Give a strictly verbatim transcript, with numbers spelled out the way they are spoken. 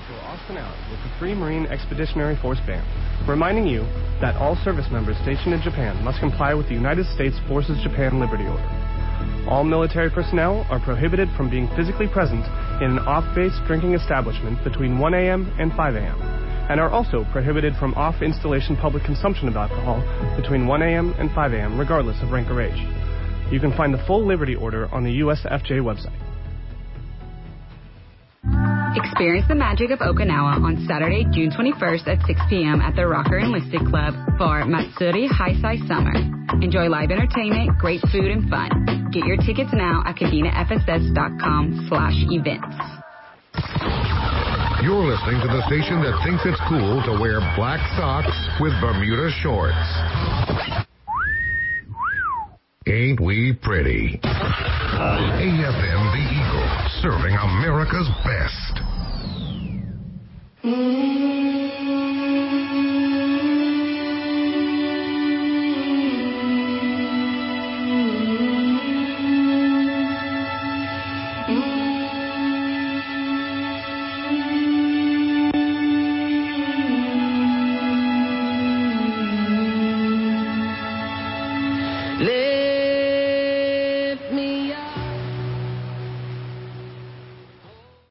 Corporal Austin Allen with the Free Marine Expeditionary Force Band, reminding you that all service members stationed in Japan must comply with the United States Forces Japan Liberty Order. All military personnel are prohibited from being physically present in an off-base drinking establishment between one a.m. and five a.m., and are also prohibited from off-installation public consumption of alcohol between one a.m. and five a.m., regardless of rank or age. You can find the full Liberty Order on the U S F J website. Experience the magic of Okinawa on Saturday, June twenty-first at six p.m. at the Rocker Enlisted Club for Matsuri Heisei Summer. Enjoy live entertainment, great food, and fun. Get your tickets now at kadena.fss.com slash events. You're listening to the station that thinks it's cool to wear black socks with Bermuda shorts. Ain't we pretty? A F M The Eagle, serving America's best.